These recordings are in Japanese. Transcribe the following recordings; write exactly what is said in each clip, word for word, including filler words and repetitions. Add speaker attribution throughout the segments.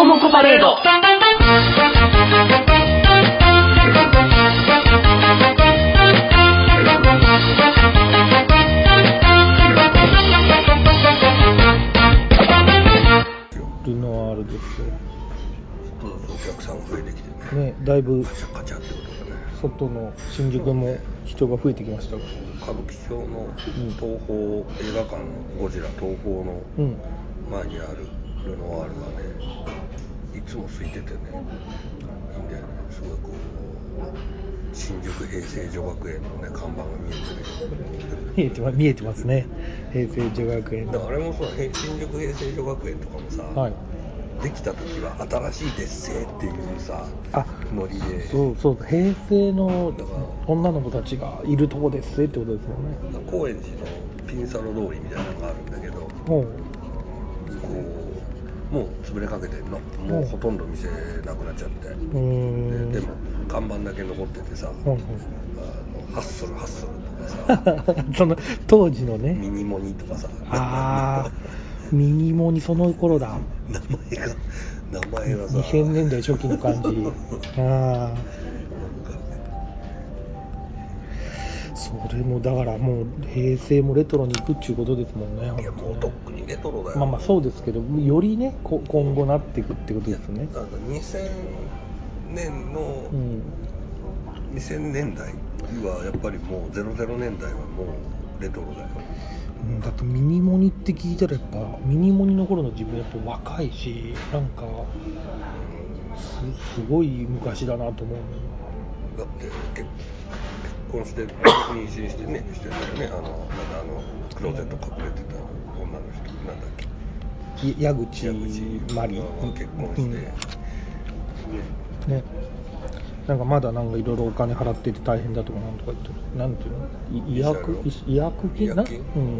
Speaker 1: コモコパレード。
Speaker 2: ルノワールですよ。
Speaker 3: ちょっとお客さんが増えてきてね。
Speaker 2: ね、だいぶ
Speaker 3: カチャカチャってことがね。
Speaker 2: 外の新宿も人が増えてきました。
Speaker 3: 歌舞伎町の東宝、うん、映画館のゴジラ東宝の前にあるルノワールがね、いつも空いててね、いいんだよね。すごいこう新宿平成女学園のね看板が見えてる。
Speaker 2: 見えてま見えてますね。平成女学園。
Speaker 3: だからあれもそう、新宿平成女学園とかもさ。はい、できた時は新しいですせっていうさ、あ、ノリで、
Speaker 2: そうそう、平成の女の子たちがいるとこですせってことですもんね。
Speaker 3: 高円寺のピンサロ通りみたいなのがあるんだけど、こうもう潰れかけてんの、もうほとんど店なくなっちゃって、うーん で, でも看板だけ残っててさ、うんうん、あのハッスルハッスルとかさ
Speaker 2: その当時のね
Speaker 3: ミニモニとかさ、
Speaker 2: あミニモニその頃だ、
Speaker 3: 名前が名前がさ
Speaker 2: にせんねんだい初期の感じあそれもだからもう平成もレトロに行くっていうことですもんね。
Speaker 3: いやもうとっくにレトロだよ。
Speaker 2: まあまあそうですけど、よりねこ今後なっていくってことですね。
Speaker 3: にせんねんの、うん、にせんねんだいはやっぱりもうゼロゼロねんだいはもうレトロだよ。
Speaker 2: うん、だってミニモニって聞いたらやっぱミニモニの頃の自分やっぱ若いし、なんか す, すごい昔だなと思う。
Speaker 3: だって結婚して妊娠してねしてたよね。あのなんかあのクローゼット隠れてた女の人なんだっけ、
Speaker 2: 矢口まり
Speaker 3: 結婚して、うん、ね
Speaker 2: ね、なんかまだなんかいろいろお金払ってて大変だとかなんとか言ってる、なんていうの、医薬医薬金な、うん、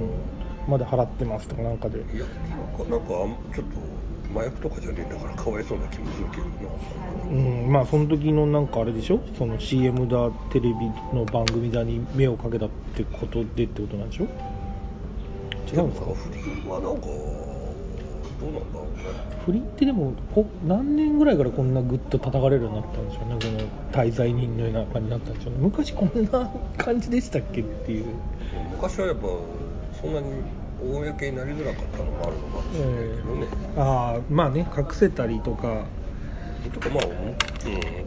Speaker 2: まだ払ってますとかなんかで、
Speaker 3: いやなんかちょっと麻薬とかじゃねえんだからかわいそうな気もするけどな。
Speaker 2: うん、まあその時のなんかあれでしょ、その シーエム だテレビの番組だに目をかけたってことでってことなんでしょ。違うんですか。
Speaker 3: 不倫はなんかどうなんだろうね。
Speaker 2: 不倫ってでもこ何年ぐらいからこんなグッと叩かれるようになったんでしょうね。この滞在人のような感じになったんでしょうね。昔こんな感じでしたっけっていう。
Speaker 3: 昔はやっぱそんなに公になりづらかったのもあるのかもしれないけどね、
Speaker 2: えー、ああまあね、隠せたりとか
Speaker 3: とかまあ、うん、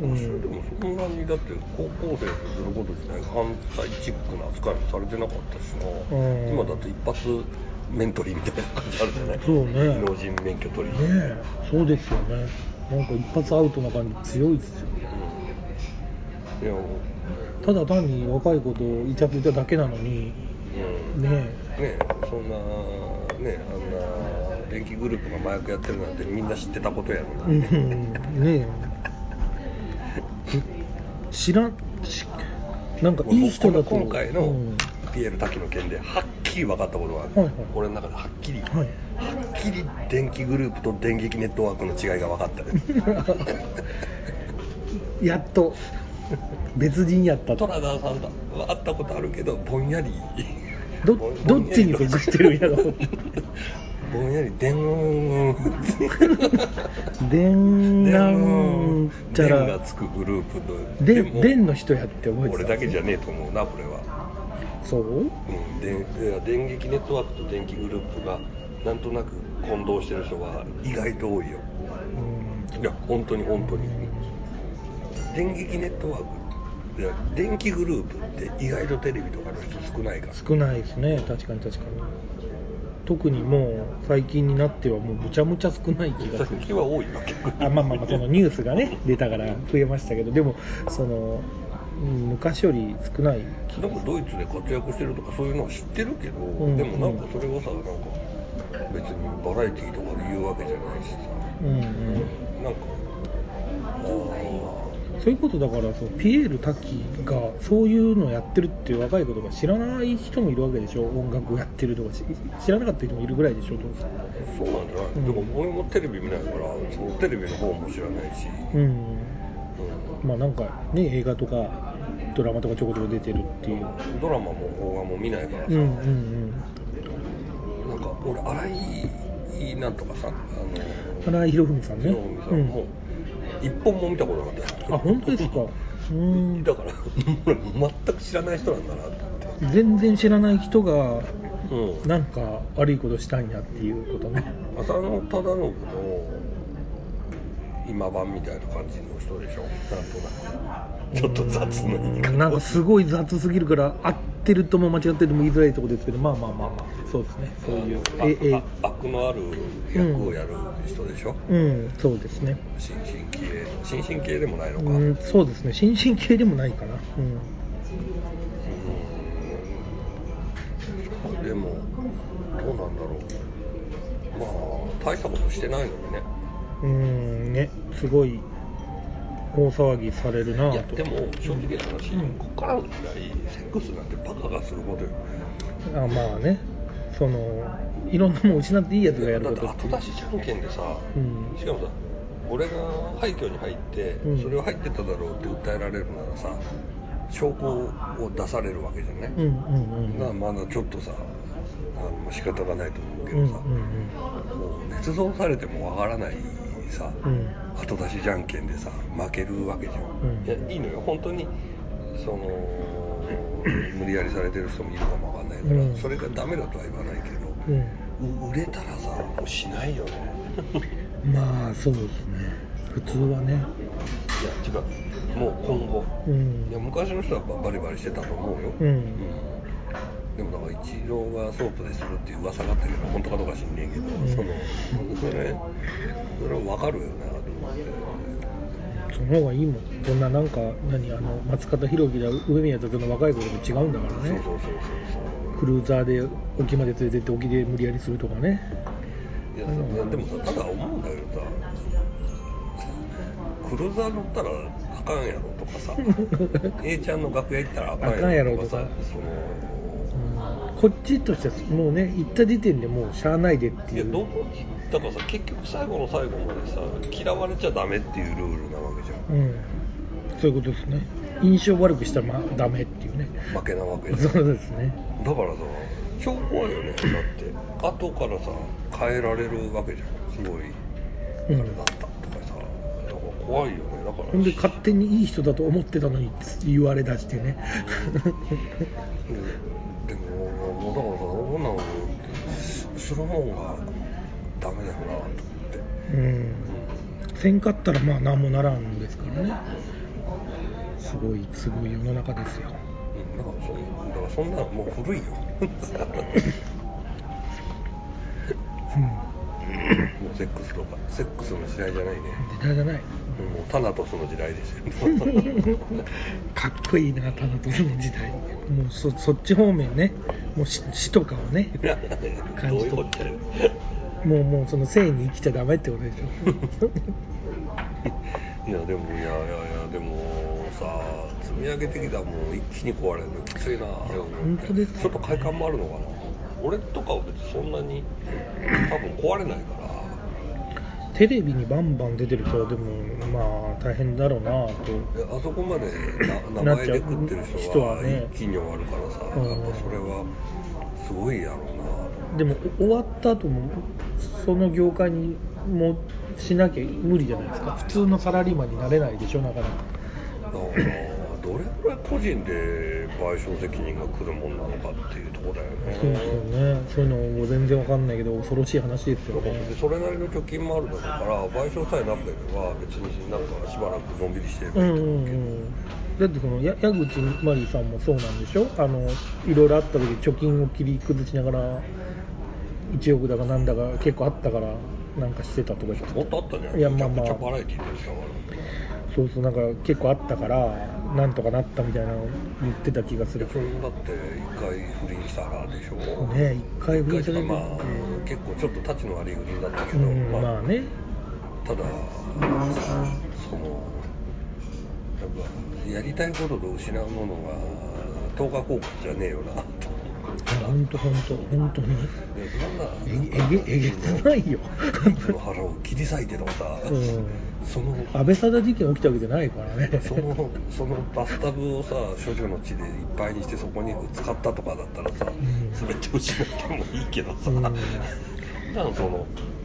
Speaker 3: 昔はでもそんなにだって高校生とすること自体犯罪チックな扱いもされてなかったしな、うん、今だって一発免取りみたいな感じあるじゃない。
Speaker 2: そうね、
Speaker 3: 技能人免許取り
Speaker 2: ね、そうですよね。なんか一発アウトな感じ強いですよ、
Speaker 3: うん、いや
Speaker 2: ただ単に若い子とイチャついただけなのに、うん、ね
Speaker 3: えねえそんなねあんな電気グループが麻薬やってるなんてみんな知ってたことやのに、
Speaker 2: うん、ねえ知らんなんかいい人だと
Speaker 3: 今回のピエール滝の件ではっきり分かったことがある、はいはい、俺の中ではっきり、はい、はっきり電気グループと電撃ネットワークの違いが分かった
Speaker 2: やっと別人やった
Speaker 3: トラダーさんとは会ったことあるけどぼんやり
Speaker 2: ど, どっちに属してるんやろ
Speaker 3: ぼんやりでん
Speaker 2: でんなんちゃら
Speaker 3: でんがつくグループの
Speaker 2: ででんの人やって覚えてた。
Speaker 3: 俺だけじゃねえと思うなこれは。
Speaker 2: そう、うん、
Speaker 3: で電撃ネットワークと電気グループがなんとなく混同してる人は意外と多いよ。うん、いや本当に本当に、うん、電撃ネットワークいや電気グループって意外とテレビとかの人少ないから。
Speaker 2: 少ないですね、確かに確かに。特にもう最近になってはもうむちゃむちゃ少ない気がする。
Speaker 3: 最近は多いわけ。
Speaker 2: あまあまあまあそのニュースがね出たから増えましたけど、でもその昔より少ない。
Speaker 3: でもドイツで活躍してるとかそういうのは知ってるけど、うん、でもなんかそれをさなんか別にバラエティーとかで言うわけじゃないしさ、うんうん、なんか
Speaker 2: そういうことだからそうピエール滝がそういうのをやってるっていう若い子とか知らない人もいるわけでしょ。音楽をやってるとか知らなかった人もいるぐらいでしょ。どうですか。
Speaker 3: そうなんじゃない、うん、でも俺もテレビ見ないからそのテレビの方も知らないし、うんうん、
Speaker 2: まあなんかね映画とかドラマとかちょこちょこ出てるっていう。
Speaker 3: ドラマも邦画も見ないからさ、うんうんうん、なんか俺荒井なんとかさあの
Speaker 2: 花井博文さんね。
Speaker 3: 博文さん、うん、もう一本も見たことなかったよ。
Speaker 2: あ、本当ですか。うーん、
Speaker 3: だから全く知らない人なんだなと思って。
Speaker 2: 全然知らない人が、
Speaker 3: うん、
Speaker 2: なんか悪いことしたんやっていうことね。
Speaker 3: 浅野忠信の今版みたいな感じの人でしょ、なんとなく。ちょっと雑な言い方。
Speaker 2: なんかすごい雑すぎるから合ってるとも間違ってるとも言いづらいところですけど、まあまあまあまあ、そうですね。そういう
Speaker 3: ええ悪のある役をやる人でしょ。
Speaker 2: うん、うん、そうですね。
Speaker 3: 新進気鋭の新進気鋭でもないのか。
Speaker 2: うん、そうですね。新進気鋭でもないかな。うん。
Speaker 3: うん、でもどうなんだろう。まあ大したことしてないのにね。
Speaker 2: うんね、すごい大騒ぎされるなぁと。
Speaker 3: いやでも正直な話、うん、ここからの時代セックスなんてバカがすることよ。
Speaker 2: あ、まあね、そのいろんなもん失っていいやつがやることって。
Speaker 3: だって後出しじゃんけんでさ、うん、しかもさ、俺が廃墟に入って、うん、それを入ってただろうって訴えられるならさ、証拠を出されるわけじゃない。うんうんうん、だからまだちょっとさ、あの仕方がないと思うけどさ、うんうんうん、もう捏造されてもわからないさ、うん、後出しじゃんけんでさ負けるわけじゃん、うん、いやいいのよ本当にその無理やりされてる人もいるかもわかんないから、うん、それがダメだとは言わないけど、うん、売れたらさもうしないよね
Speaker 2: まあそうですね、普通はね。いや
Speaker 3: 違う、もう今後、うん、いや昔の人はバリバリしてたと思うよ、うんうん、でもだからイチローがソープでするっていう噂があったけど本当かどうか知んねえけど、うん、そのそれそれは分かるよなと思って。
Speaker 2: その方がいいもん。こんななんか何あの松方弘樹だ上宮達の若い頃と違うんだからね。そうそうそうそう。クルーザーで沖まで連れてって沖で無理やりするとかね。
Speaker 3: いや、いやでもさただ思うんだけどさ、クルーザー乗ったらあかんやろとかさA ちゃんの楽屋行ったらあかんやろとかさ、その、
Speaker 2: うん、こっちとしてはもうね行った時点でもうしゃあないでっていう。いやど
Speaker 3: だからさ結局最後の最後までさ嫌われちゃダメっていうルールなわけじゃん、うん、
Speaker 2: そういうことですね。印象悪くしたらまあダメっていうね、
Speaker 3: 負けなわけじゃん。
Speaker 2: そうですね。だ
Speaker 3: からさ超怖いよね。だって後からさ変えられるわけじゃん。すごいあれだったとかさ、うん、怖いよね。だから
Speaker 2: ほんで勝手にいい人だと思ってたのに言われだしてね、
Speaker 3: うん、でももうだからさこんなのするもんがダメだよなと思って、うん、うん、
Speaker 2: せんかったらまあ何もならんですからね。すごいすごい世の中ですよ。
Speaker 3: うん、だからそんだからそんなのもう古いようん、もうセックスとかセックスの時代じゃないね。
Speaker 2: 時代じゃない。も
Speaker 3: うタナトスの時代ですよ
Speaker 2: かっこいいなタナトスの時代。もう そ, そっち方面ね。もう 死, 死とかをね感じとって。もうもうその性に生きちゃダメってことでしょ
Speaker 3: いやでもいやいやいやでもさ積み上げてきたもん一気に壊れるのきついな。
Speaker 2: 本当ですか、ね、
Speaker 3: ちょっと快感もあるのかな。俺とかは別にそんなに多分壊れないから
Speaker 2: テレビにバンバン出てる人はでもまあ大変だろうなと。
Speaker 3: あそこまで名前で食ってる人は一気に終わるからさ、ね、やっぱそれはすごいやろうな。
Speaker 2: でも終わった後もその業界にもしなきゃ無理じゃないですか。普通のサラリーマンになれないでしょなかなか。
Speaker 3: どれくらい個人で賠償責任が来るもんなのかっていうところだよね。
Speaker 2: そうですよね。そういうのも全然わかんないけど恐ろしい話ですよね。
Speaker 3: それなりの貯金もあるだろうから賠償さえなければ別になんかしばらくのんびりしてればいいと思うけど、うんうんうん、だ
Speaker 2: ってその矢口真理さんもそうなんでしょ。あのいろいろあった時貯金を切り崩しながらいちおくだかなんだか結構あったからなんかしてたとか言って。
Speaker 3: もっとあったんじゃない。
Speaker 2: いやまあまあ
Speaker 3: めちゃくちゃバラエティーでしたから。
Speaker 2: そうそう、なんか結構あったからなんとかなったみたいなの言ってた気がする。
Speaker 3: それもだって一回不倫したからでしょ。
Speaker 2: ね、一回不倫したら、
Speaker 3: まあ、結構ちょっとタチの悪い不倫だったけど、うん、まあ、まあね。ただそのやっぱやりたいことと失うものが等価交換じゃねえよなと。
Speaker 2: 本当本当本当にえげえげつないよ。
Speaker 3: その腹を切り裂いてとかさ、うん、
Speaker 2: その安倍貞事件起きたわけじゃないからね。
Speaker 3: そのそのバスタブをさ処女の血でいっぱいにしてそこに使ったとかだったらさ、うん、全て失ってもいいけどさ、うん、なんその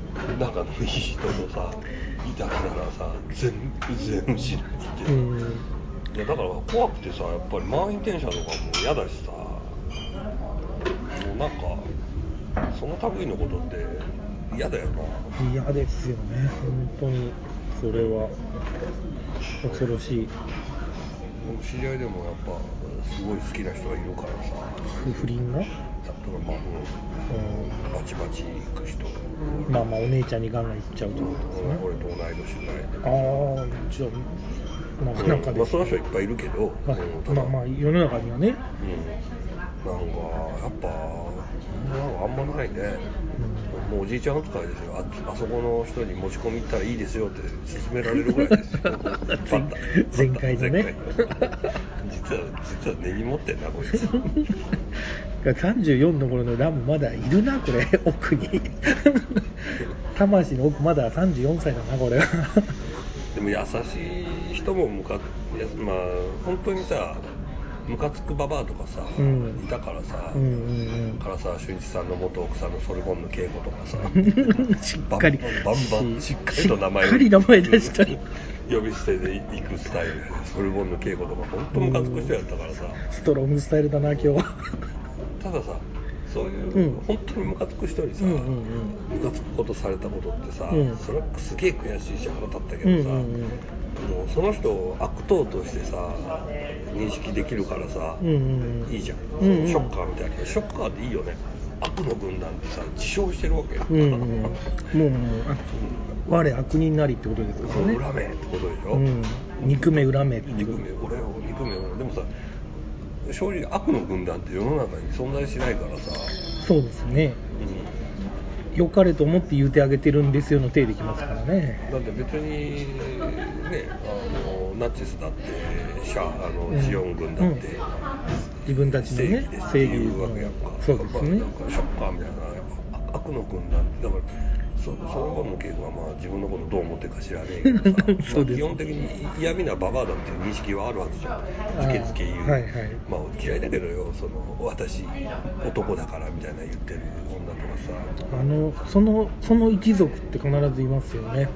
Speaker 3: 仲のいい人とさいたからさ全然失ってて、うん、いやだから怖くてさやっぱり満員電車とかも嫌だしさ、もうなんかその類のことって嫌だよな。
Speaker 2: 嫌ですよね本当に。それは恐ろしい。
Speaker 3: 知り合いでもやっぱすごい好きな人がいるからさ。
Speaker 2: 不倫が？だ
Speaker 3: からまあ、うん、バチバチ行く人。
Speaker 2: まあまあお姉ちゃんにガンガン行っちゃうと思うんですね。
Speaker 3: 俺と同い年ぐらいで。
Speaker 2: ああ、じゃあなかなかで、
Speaker 3: まあその人いっぱいいるけど、
Speaker 2: はい、まあまあ世の中にはね。
Speaker 3: うん、なんかやっぱあんまないね。うん、もうおじいちゃん扱いですよ。 あ, あそこの人に持ち込み行ったらいいですよって勧められるぐらいですよ。
Speaker 2: 前回のね。
Speaker 3: 実は実は根に持ってんなこいつ。
Speaker 2: さんじゅうよんの頃のラムまだいるなこれ奥に。魂の奥まださんじゅうよんさいだなこれは。
Speaker 3: でも優しい人もムカまあ本当にさムカつくババアとかさ、うん、いたからさ、うんうんうん、唐沢俊一さんの元奥さんのソルボンヌ恵子とかさ
Speaker 2: しっかり
Speaker 3: バンバンしっかりと名前を
Speaker 2: しっかり名前出したり
Speaker 3: 呼び捨てで行くスタイルでソルボンヌ恵子とか本当ムカつく人やったからさ、
Speaker 2: ストロングスタイルだな今日は。
Speaker 3: たださそういう、うん、本当にムカつく人にさ、うんうんうん、ムカつくことされたことってさ、うん、それはすげえ悔しいし腹立ったけどさ、うんうんうん、もうその人を悪党としてさ認識できるからさ、うんうんうん、いいじゃん、うんうん、ショッカーみたいなショッカーっていいよね。悪の軍団ってさ自称してるわけよ、うんうん、もう
Speaker 2: もう我悪人なりってことですよね。
Speaker 3: 恨めってことでしょ、うん、
Speaker 2: 憎め恨めって
Speaker 3: 憎め俺を憎めでもさ正直悪の軍団って世の中に存在しないからさ。
Speaker 2: そうですね、うん、良かれと思って言うてあげてるんですよの手できますからね。
Speaker 3: だって別にねあのナチスだってシャあの、うん、ジオン軍だって、うん、
Speaker 2: 自分たちの、ね、
Speaker 3: 正義で言うわけやんか。
Speaker 2: そうですね。
Speaker 3: なんかショッカーみたいな悪の軍団ってだからその後の稽古はまあ自分のことどう思ってるか知らねえけどさまあ基本的に嫌味なババアだっていう認識はあるはずじゃん。ズケズケ言う、はいはい、まあ嫌いだけどよその私男だからみたいな言ってる女とか
Speaker 2: さあのそのその一族って必ずいますよね。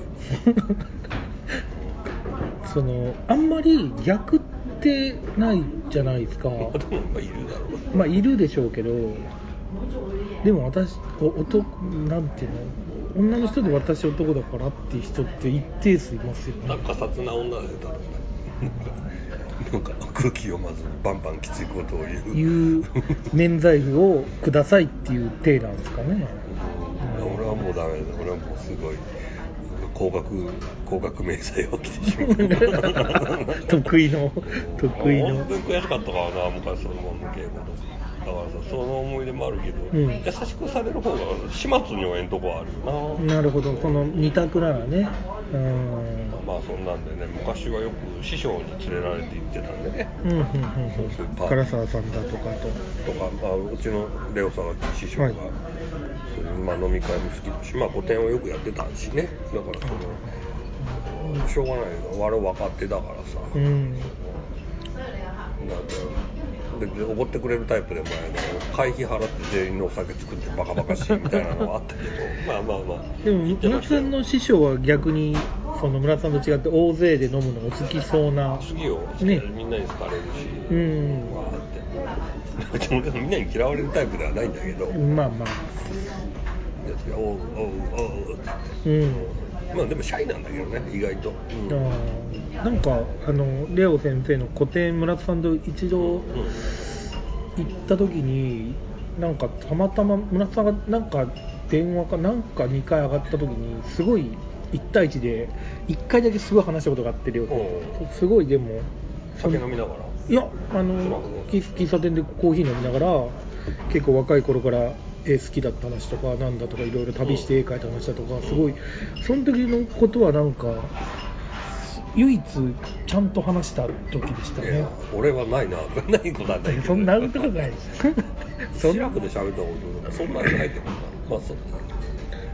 Speaker 2: そのあんまり逆ってないじゃないですか。まあ、
Speaker 3: でもまあいるだろう。
Speaker 2: まあいるでしょうけど。でも私男なんていうの女の人で私男だからっていう人って一定数いますよね。
Speaker 3: なんか雑な女でたなんか空気読まずにバンバンきついことを言う
Speaker 2: 言う免罪符をくださいっていう体なんですかね。
Speaker 3: うん、俺はもうダメだ。俺はもうすごい高額高額明細を着てしまう
Speaker 2: 得意の得意の
Speaker 3: 本当に悔しかったからな昔そのもんの稽古とかだからさその思い出もあるけど、うん、優しくされる方が始末にはえんとこはあるよ
Speaker 2: な。なるほど、その二択ならね。うん、
Speaker 3: まあそんなんでね昔はよく師匠に連れられて行ってたんでね。
Speaker 2: うんうんうんうん。唐沢さんだとかと
Speaker 3: とか、まあ、うちのレオ沢って師匠が、はい、そういうまあ飲み会も好きだしまあ古典をよくやってたしね。だからそのしょうがない我々若手だからさ、うん、なんかでおごってくれるタイプでもないから会費払って全員のお酒作ってバカバカしいみたいなのはあったけどまあまあまあ
Speaker 2: でも村さんの師匠は逆にその村さんと違って大勢で飲むのが好きそうな。
Speaker 3: 好きよ、ね、みんなに好かれるし、うん、まあって俺みんなに嫌われるタイプではないんだけど
Speaker 2: まあまあ
Speaker 3: おうおうおううん、まあでもシャイなんだけどね意外と、うん、
Speaker 2: あなんかあのレオ先生の個展村田さんと一度行った時になんかたまたま村田さんがなんか電話かなんかにかい上がった時にすごいいち対いちでいっかいだけすごい話したことがあってレオ先生すごいでも
Speaker 3: 酒飲みながら
Speaker 2: いやあの喫茶店でコーヒー飲みながら結構若い頃から絵好きだった話とかなんだとかいろいろ旅して絵描いた話だとかすごいその時のことはなんか唯一ちゃんと話した時でしたね。
Speaker 3: 俺はないなないことはないけど
Speaker 2: そんなことないです
Speaker 3: シラフで喋ったことそんなにないけどなまあそう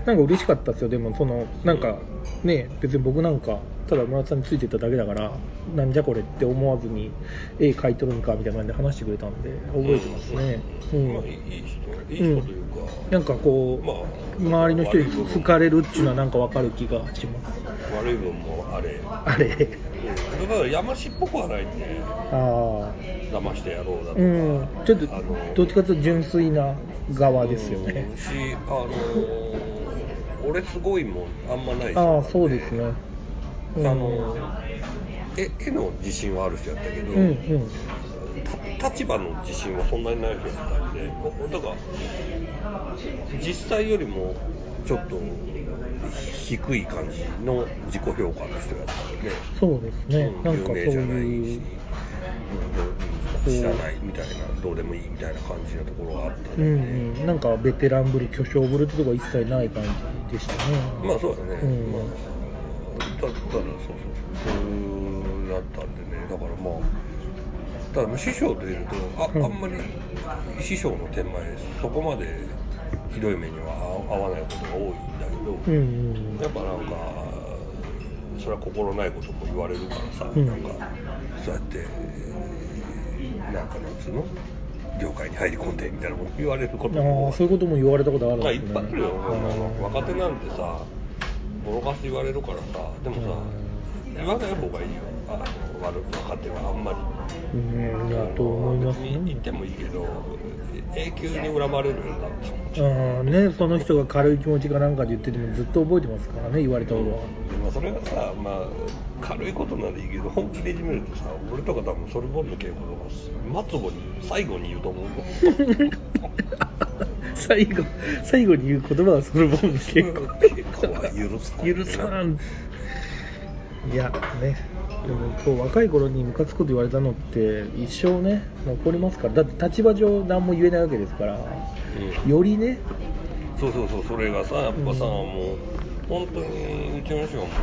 Speaker 2: なんか嬉しかったですよ。でもそのなんかね、別に僕なんかただ村田さんについてただけだからなんじゃこれって思わずに絵描いとるんかみたいな感じで話してくれたんで覚えてますね。
Speaker 3: うんうん、まあいい人、いい人というか、
Speaker 2: うん、なんかこう、まあ、周りの人に好かれるっていうのはなんか分かる気がします。
Speaker 3: 悪い分もあれ
Speaker 2: あれ、うん、
Speaker 3: だから山師っぽくはないんで、あ騙してやろうだとか、うん、
Speaker 2: ちょっとどっちかというと純粋な側ですよね。
Speaker 3: うん、し、あのー、俺すごいもんあんまない人
Speaker 2: なんで、あそうですね、
Speaker 3: うん、あの絵絵の自信はある人やったけど、うんうん、立場の自信はそんなにない人やったんで、だから実際よりもちょっと低い感じの自己評価の人やったんで、
Speaker 2: そうですね、うん、なんかそういう有名じゃないし、
Speaker 3: うん、知らないみたいな、どうでもいいみたいな感じのところがあったんで、うん
Speaker 2: うん、なんかベテランぶる巨匠ぶるってとこは一切ない感じでしたね。
Speaker 3: まあそうだね、うん、まあただそうそうそうだったんでね、だからまあただ師匠といると あ,、うん、あんまり師匠の手前そこまでひどい目には合わないことが多いんだけど、うんうん、やっぱなんかそれは心ないことも言われるからさ、うん、なんかそうやってなんかなんつうの業界に入り込んでみたいなこと言われることも、
Speaker 2: あそういうことも言われたことあるんですね。
Speaker 3: まあいっぱいあるよ、こんなの若手なんてさボロカス言われるからさ、でもさ言わない方がいいよ、あの悪若手はあんまり。
Speaker 2: うんだと思いますね。
Speaker 3: 言ってもいいけど永久に恨まれるようになった
Speaker 2: ああね、その人が軽い気持ちかなんかで言っててもずっと覚えてますからね、言われたことは、
Speaker 3: うんまあ、それがさ、まあ、軽いことならいいけど本気でいじめるとさ、俺とか多分ソルボンの稽古とか末後に最後に言うと思う
Speaker 2: 最後最後に言う言葉はソルボンの稽古
Speaker 3: 稽古は許さん
Speaker 2: 許さんいやね、でもそう若い頃にムカつくこと言われたのって一生ね残りますから。だって立場上何も言えないわけですから、うん、よりね、
Speaker 3: そうそうそう、それがさやっぱさ、うん、もう本当にうちの人はもう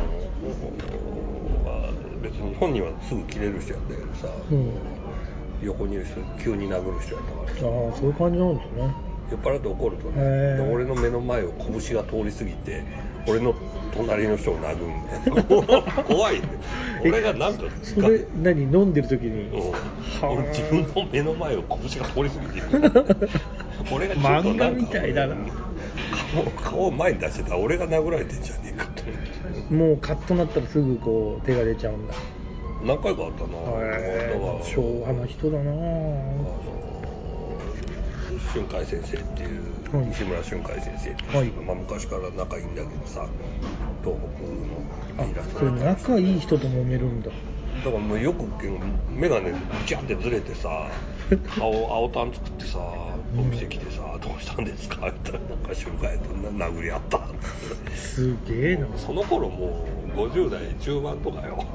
Speaker 3: 別に本人はすぐ切れる人やったけどさ、うん、横にいる人急に殴る人やったからさ。
Speaker 2: ああそういう感じなんですね。
Speaker 3: 酔っ払って怒るとね、俺の目の前を拳が通り過ぎて俺の隣の人を殴るんだ怖いね。俺がなんか
Speaker 2: それ何飲んでる時に、うん、
Speaker 3: 俺自分の目の前を拳が通り過ぎてる俺がちょっとなんか漫画みたいだな、顔, 顔を前に出してたら俺が殴られてんじゃねえかと思って、
Speaker 2: もうカッとなったらすぐこう手が出ちゃうんだ。
Speaker 3: 何回かあったな。
Speaker 2: へー、昭和な人だな。あ
Speaker 3: の春海先生っていう、はい、西村春海先生っていう、はいまあ、昔から仲いいんだけどさ、東北のイラストレーター、
Speaker 2: あ、それ仲いい人と揉めるんだ。
Speaker 3: だからもうよく眼鏡ジャンってずれてさ青, 青タン作ってさお店来てさ、うん、どうしたんですかって言ったらなんか春海と殴り合った
Speaker 2: すげえな。
Speaker 3: その頃もうごじゅう代中盤とかよ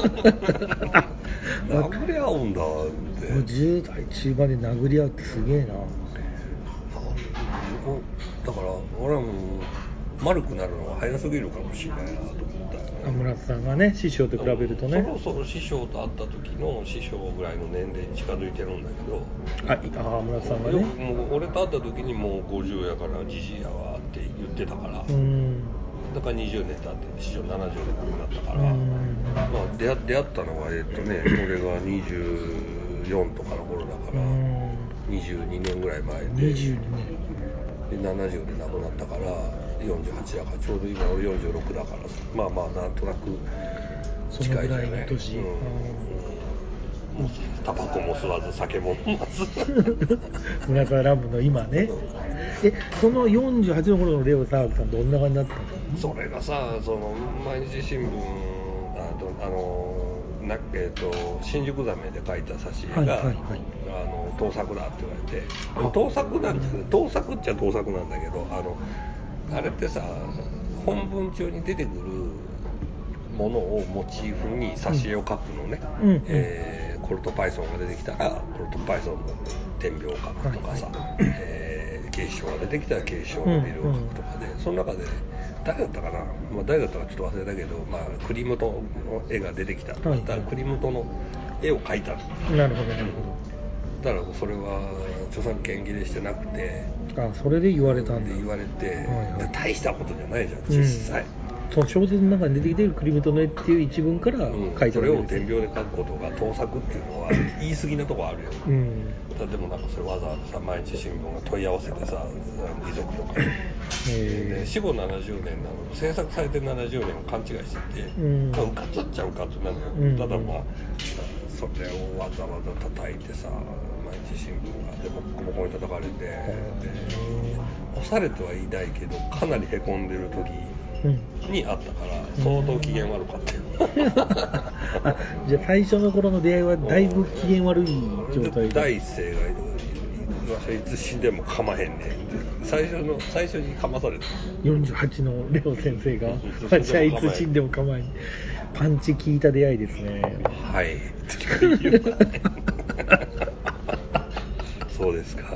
Speaker 3: 殴り合うんだって。
Speaker 2: ごじゅう代中盤で殴り合うってすげえな。
Speaker 3: だから俺はもう丸くなるのが早すぎるかもしれないなと思ったよね。
Speaker 2: 村田さんがね、師匠と比べるとね、
Speaker 3: そろそろ師匠と会った時の師匠ぐらいの年齢に近づいてるんだけど、
Speaker 2: ああ村田さんがね、
Speaker 3: もう俺と会った時にもうごじゅうやからじじいやわって言ってたから、うん、だからにじゅうねん経って師匠ななじゅうろくになったから、うんまあ、出会、出会ったのはえっとね俺がにじゅうよんとかの頃だから、うん、にじゅうにねんぐらい前で
Speaker 2: にじゅうにね
Speaker 3: んでななじゅうで亡くなったからよんじゅうはちだからちょうど今俺よんじゅうろくだからまあまあなんとなく近いじゃない。そのぐらいの年、うんうん、もうタバコも吸わず酒も飲まず
Speaker 2: 村田ラブの今ねえそのよんじゅうはちの頃のレオ沢木さんどんな感じだったんです
Speaker 3: か。それがさその毎日新聞あとあのな、えー、と新宿ザメで書いた挿絵が、はいはいはい、あの盗作だって言われて、でも盗作なんですけど盗作っちゃ盗作なんだけど、あのあれってさ本文中に出てくるものをモチーフに挿絵を描くのね、うんうんえー、コルトパイソンが出てきたらコルトパイソンの点描を描くとかさ、はいえー、警視庁が出てきたら警視庁のビルを描くとかで、うんうん、その中で誰だったかな、まあ、誰だったかちょっと忘れたけど、まあ、クリムトの絵が出てきたとか、はい、クリムトの絵を描いたの。
Speaker 2: なるほどなるほど。
Speaker 3: たらそれは著作権切れしてなくて、
Speaker 2: あ、それで言われたんだ。
Speaker 3: で言われて、
Speaker 2: はいはい、
Speaker 3: 大したことじゃないじゃん実際、うん、
Speaker 2: その小説の中に出てきているクリムトの絵っていう一文から書いてある、うん、
Speaker 3: それを点描で書くことが盗作っていうのは言い過ぎなとこあるよ、うん、でもなんかそれわざわざさ毎日新聞が問い合わせてさ遺族とかで死後ななじゅうねんなの制作されてななじゅうねんを勘違いしてて、うん、うかつっちゃうかつなのよ、うん、ただまあそれをわざわざ叩いてさ毎日新聞がでボコボコに叩かれて、で押されてはいないけどかなりへこんでる時にあったから相当機嫌悪かったよ
Speaker 2: あ、じゃあ最初の頃の出会いはだいぶ機嫌悪い状態で
Speaker 3: 第一声がいつ死んでもかまへんねん最初の最初にかまされた
Speaker 2: よんじゅうはちのレオ先生が私はいつ死んでもかまへんパンチ効いた出会いですね。
Speaker 3: はいそうですか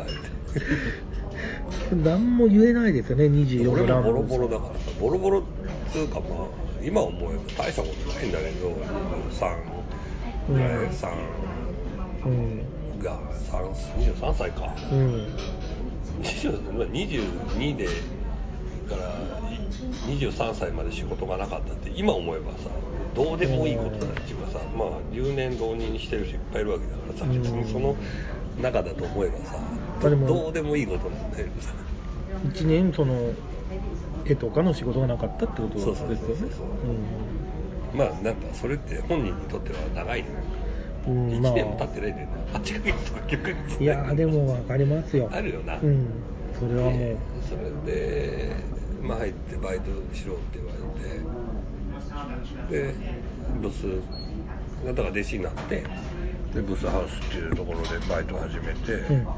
Speaker 2: 何も言えないですよね。にじゅうよん
Speaker 3: 俺もボロボロだからさボロボロっていうかまあ今思えば大したことないんだけどにじゅうさん、うん、さんがにじゅうさんさいか、うん、にじゅうにでからにじゅうさんさいまで仕事がなかったって今思えばさどうでもいいことだっていうかさ、まあ留年浪人してる人いっぱいいるわけだからさ、うん、その中だと思えばさ ど, どうでもいいことなんだよさ
Speaker 2: いちねんその絵とかの仕事がなかったってことですよね。そうそうそうそう、
Speaker 3: うん、まあなんかそれって本人にとっては長いのよ、うん、いちねんも経ってないんだよね、はちかげつとかきゅうかげつ
Speaker 2: いやでも分かりますよ。
Speaker 3: あるよな、
Speaker 2: うん、それはもう、
Speaker 3: えー、それでまあ入ってバイトしろって言われてでブスだから弟子になってでブスハウスっていうところでバイト始めて、うんうん、で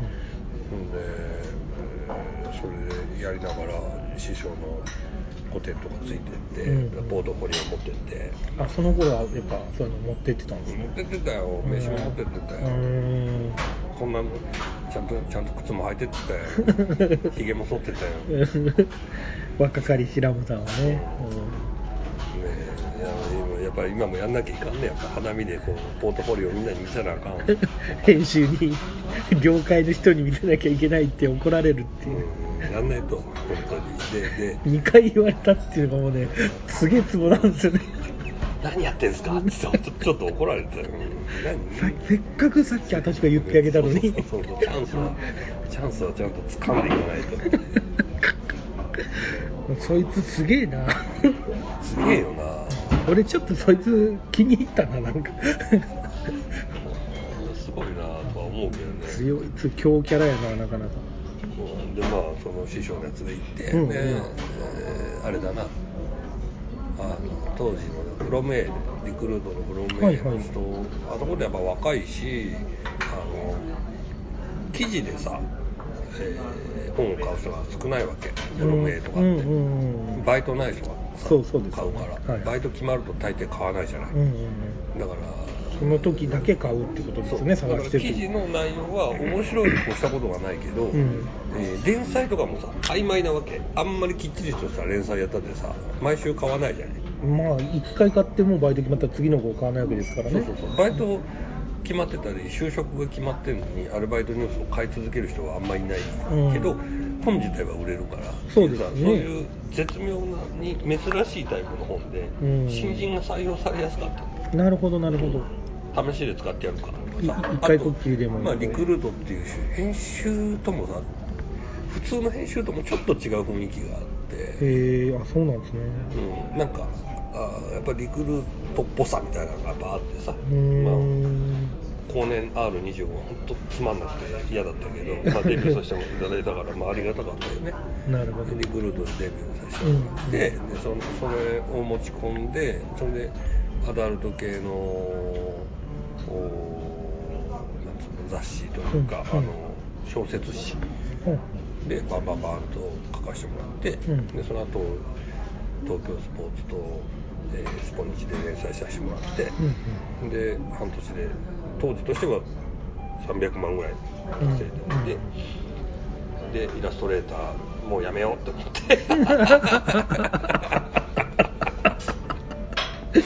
Speaker 3: それでやりながら師匠の個展とかついてって、うん、ポートフォリオ持ってって、
Speaker 2: あその頃はやっぱそういうの持ってってたんですね。
Speaker 3: 持ってってたよ、飯も持ってってたよ、うん、こんなちゃんとちゃんと靴も履いてってたよひげも剃ってたよ
Speaker 2: 若かりしラムさんはね、うんうん、ね
Speaker 3: えやっぱり今もやんなきゃいかんねやっぱ花見でこうポートフォリオみんなに見せなあかん
Speaker 2: 編集に業界の人に見せなきゃいけないって怒られるっていう、
Speaker 3: うん、やんないと本当にでで
Speaker 2: にかい言われたっていうのがもうねすげえツボなんですよね
Speaker 3: 何やってんすかってちょっと怒られてたよ、うん、
Speaker 2: 何せっかくさっき私が言ってあげたのに、
Speaker 3: そうそうそうそうチャンスはチャンスはちゃんと掴んでいかない
Speaker 2: とそいつすげえな
Speaker 3: すげえよな
Speaker 2: 俺ちょっとそいつ気に入ったななんか
Speaker 3: すごいなとは思うけどね
Speaker 2: 強い強キャラやななかなか
Speaker 3: でまあその師匠のやつで行って、うんうんでえー、あれだなあの当時のフロム A リクルートのフロム A の人、はいはい、あそこでやっぱ若いしあの記事でさ、えー、本を買う人が少ないわけフロム A とかって、うんうんうん、バイトない人がさそうそうです、ね、買うから、はい、バイト決まると大抵買わないじゃない、うんうんうん、だから
Speaker 2: その時だけ買うってことですね。探してる
Speaker 3: 記事の内容は面白いに越したことがないけど、うんえー、連載とかもさ曖昧なわけあんまりきっちりとした連載やったってさ毎週買わないじゃない
Speaker 2: まあいっかい買ってもバイト決まったら次の号買わないわけですからね
Speaker 3: そうそうそうバイト決まってたり就職が決まってるのにアルバイトニュースを買い続ける人はあんまりいないけど、うん、本自体は売れるから
Speaker 2: そうですね、
Speaker 3: そういう絶妙なに珍しいタイプの本で、うん、新人が採用されやすかった
Speaker 2: なるほどなるほど、
Speaker 3: うん、試しで使ってやるかとか
Speaker 2: さ一回こっきりでも、
Speaker 3: まあ、リクルートっていう編集ともさ普通の編集ともちょっと違う雰囲気があって
Speaker 2: へえあそうなんですね、
Speaker 3: うん、なんかあやっぱりリクルートっぽさみたいなのがやっぱあってさ、まあ、後年 アールにじゅうご は本当つまんなくて嫌だったけど、まあ、デビューさせてもいただいたから、まあ、ありがたかったよね
Speaker 2: なるほど
Speaker 3: リクルートでデビューさせてもらって、うん、で そ, それを持ち込んでそれでアダルト系のおなんつうの雑誌というか、うん、あの小説誌、うん、でバンバンバンと書かせてもらって、うん、でその後東京スポーツと、えー、スポニチで連載させてもらって、うんうん、で半年で当時としてはさんびゃくまんぐらい稼いで、うんうん、で, でイラストレーターもうやめようって思って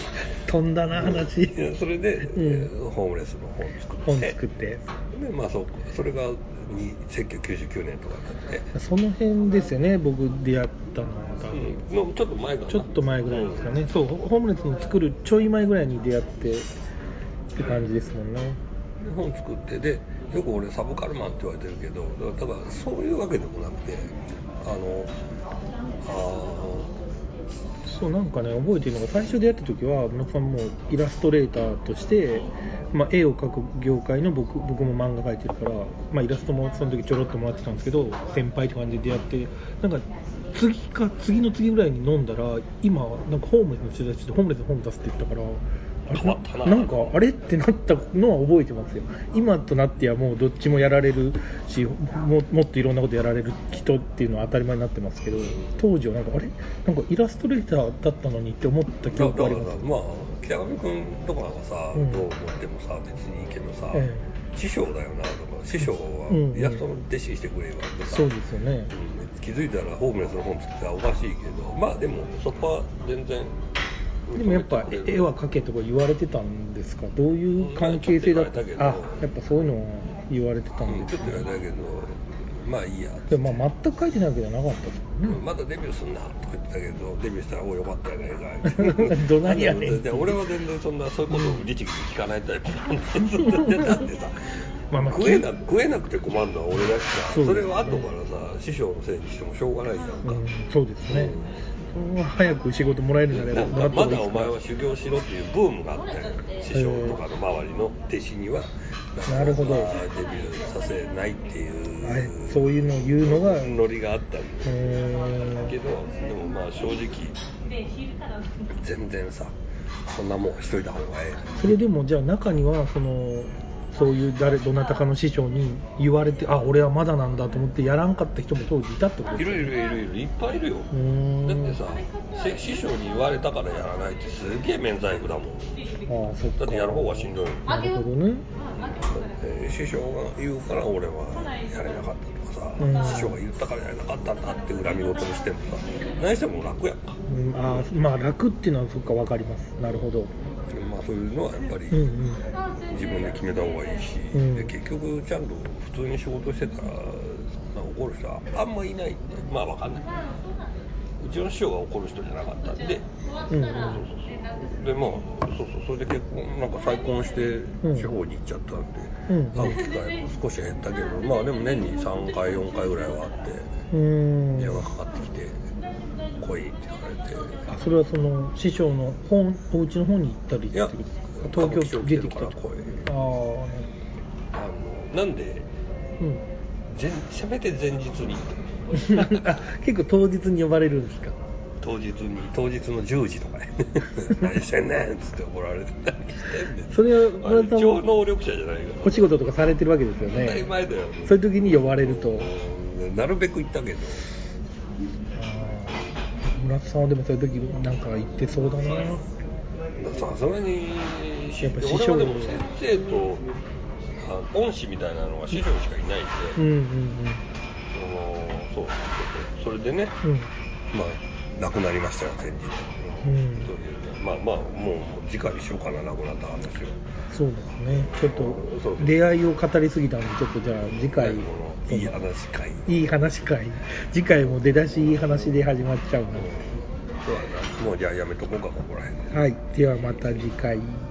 Speaker 2: 飛んだな話。
Speaker 3: それで、うん、ホームレスの本作って。
Speaker 2: 本作って。
Speaker 3: で、まあそ、それがせんきゅうひゃくきゅうじゅうきゅうねんとかになって。
Speaker 2: その辺ですよね、僕出会ったのは多分。
Speaker 3: うん、ちょっと前かな。
Speaker 2: ちょっと前ぐらいですかね。うん、そう、ホームレスの作るちょい前ぐらいに出会ってって感じですもんね。
Speaker 3: 本作ってで、よく俺サブカルマンって言われてるけど、だからそういうわけでもなくて、あの、あ
Speaker 2: そうなんかね覚えてるのが最初出会った時は野さんもイラストレーターとして、まあ、絵を描く業界の僕僕も漫画描いてるから、まあ、イラストもその時ちょろっともらってたんですけど先輩って感じで出会ってなんか次か次の次ぐらいに飲んだら今なんかホームレスの人たちでホームレスの本出すって言ったから
Speaker 3: 変わったな
Speaker 2: なんかあれってなったのは覚えてますよ。今となってはもうどっちもやられるし も, もっといろんなことやられる人っていうのは当たり前になってますけど当時はなんかあれなんかイラストレーターだったのにって思った記憶あります。
Speaker 3: まあ北上君とかはさ、うん、どう思ってもさ別にいいけどさ、ええ、師匠だよなとか師匠はイラストの弟子してくればってさ、
Speaker 2: そうですよね、
Speaker 3: うん、気づいたらホームレスの本作っておかしいけどまあでもそこは全然
Speaker 2: でもやっぱ絵は描けとか言われてたんですか。どういう関係性だったっけど、あ、やっぱそういうのを言われてたんです、
Speaker 3: ね、うん、ちょっと言われたけどまあいいや
Speaker 2: でもまあ全く書いてないわけじゃなかったですもんね。
Speaker 3: まだデビューすんなとか言ってたけどデビューしたらおよかったやないかい
Speaker 2: どないやねん
Speaker 3: 俺は全然そんなそういうことを律儀に聞かないタイプなんでだってさまあまあ食えな食えなくて困るのは俺だしさ そ, それは後からさ師匠のせいにしてもしょうがないじゃんか、うん、
Speaker 2: そうですね、うん、早く仕事もらえるなら
Speaker 3: ばまだお前は修行しろっていうブームがあったよ師匠とかの周りの弟子には
Speaker 2: なるほどデビ
Speaker 3: ューさせないっていう
Speaker 2: そういうのを言うのが
Speaker 3: ノリがあったんだけどでもまあ正直全然さそんなもんしといた方がええ。
Speaker 2: それでもじゃあ中にはそのそういう誰どなたかの師匠に言われてあ俺はまだなんだと思ってやらんかった人も当時いたってことです
Speaker 3: か、ね、いるいるいるいるいっぱいいるよ。だってさ師匠に言われたからやらないってすげえ免罪符だもん。
Speaker 2: ああそっか。
Speaker 3: だってやる方がしんどい。
Speaker 2: なるほどね。
Speaker 3: えー、師匠が言うから俺はやれなかったとかさ、うん、師匠が言ったからやれなかったんだって恨み事にしてもさ何しても楽やんか、
Speaker 2: うん、あまあ楽っていうのはそっか分かります。なるほど。
Speaker 3: まあそういうのはやっぱり自分で決めた方がいいし、うん、で結局ちゃんと普通に仕事してたら怒る人はあんまいないんでまあ分かんない。うちの師匠が怒る人じゃなかったんで、うんうん、そうそうそうでまあそうそうそれで結婚なんか再婚して地方に行っちゃったんで、うん、会う機会も少し減ったけどまあでも年にさんかいよんかいぐらいはあって電話かかってきて来いって言われて。
Speaker 2: あそれはその師匠の本お家の方に行ったりってことですか。東京出てきたとか。ああ
Speaker 3: のなんで、うん、せめて前日に
Speaker 2: あ結構当日に呼ばれるんですか。
Speaker 3: 当日に当日のじゅうじとか何してんねんっつって怒られて何してんねん。
Speaker 2: それは村田さん
Speaker 3: 超能力者じゃないから
Speaker 2: お仕事とかされてるわけですよね。
Speaker 3: 当たり前だよ。
Speaker 2: そういう時に呼ばれると
Speaker 3: なるべく行ったけど
Speaker 2: 村田さんはでもそういう時なんか言ってそうだな。
Speaker 3: さすがにやっぱ師匠俺はでも先生と恩師みたいなのが師匠しかいないんで、うんうんうん、そのそうそれでね、うん、まあ亡くなりましたよ先日、うんうん、そういうまあまあもう次回にしようかな亡くなった話を。
Speaker 2: そうですねちょっと出会いを語りすぎたんでちょっとじゃあ次回
Speaker 3: いい話会
Speaker 2: いい話会次回も出だしいい話で始まっちゃうな、うん、
Speaker 3: そうだなもうじゃあやめとこうかここら辺。
Speaker 2: はいではまた次回。